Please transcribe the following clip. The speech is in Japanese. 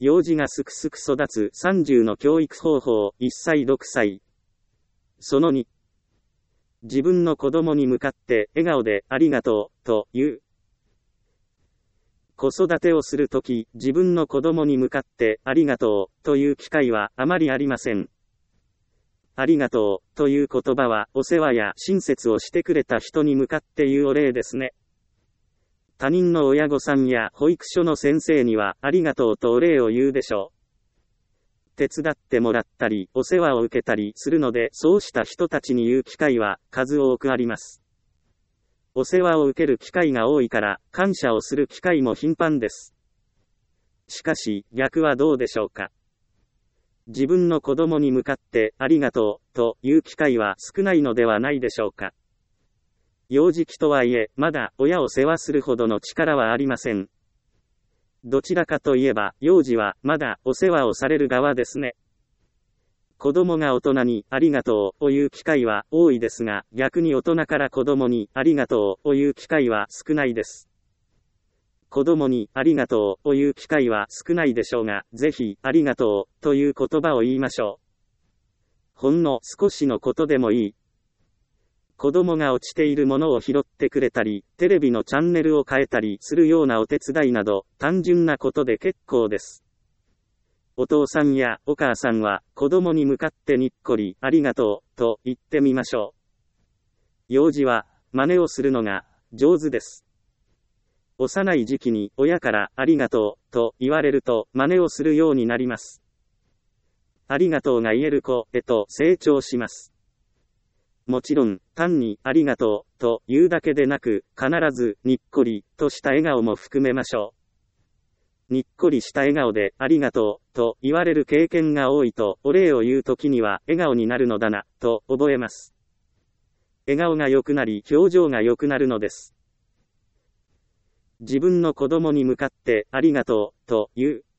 幼児がすくすく育つ30の教育方法1歳6歳。その2。自分の子供に向かって笑顔でありがとうと言う。子育てをするとき、自分の子供に向かってありがとうという機会はあまりありません。ありがとうという言葉はお世話や親切をしてくれた人に向かって言うお礼ですね。他人の親御さんや保育所の先生にはありがとうとお礼を言うでしょう。手伝ってもらったりお世話を受けたりするので、そうした人たちに言う機会は数多くあります。お世話を受ける機会が多いから感謝をする機会も頻繁です。しかし逆はどうでしょうか。自分の子供に向かってありがとうという機会は少ないのではないでしょうか。幼児期とはいえ、まだ親を世話するほどの力はありません。どちらかといえば、幼児はまだお世話をされる側ですね。子供が大人にありがとうを言う機会は多いですが、逆に大人から子供にありがとうを言う機会は少ないです。子供にありがとうを言う機会は少ないでしょうが、ぜひありがとうという言葉を言いましょう。ほんの少しのことでもいい。子供が落ちているものを拾ってくれたり、テレビのチャンネルを変えたりするようなお手伝いなど、単純なことで結構です。お父さんやお母さんは子供に向かってにっこりありがとうと言ってみましょう。幼児は真似をするのが上手です。幼い時期に親からありがとうと言われると真似をするようになります。ありがとうが言える子へと成長します。もちろん、単にありがとうと言うだけでなく、必ずにっこりとした笑顔も含めましょう。にっこりした笑顔でありがとうと言われる経験が多いと、お礼を言うときには笑顔になるのだなと覚えます。笑顔が良くなり、表情が良くなるのです。自分の子供に向かってありがとうと言う。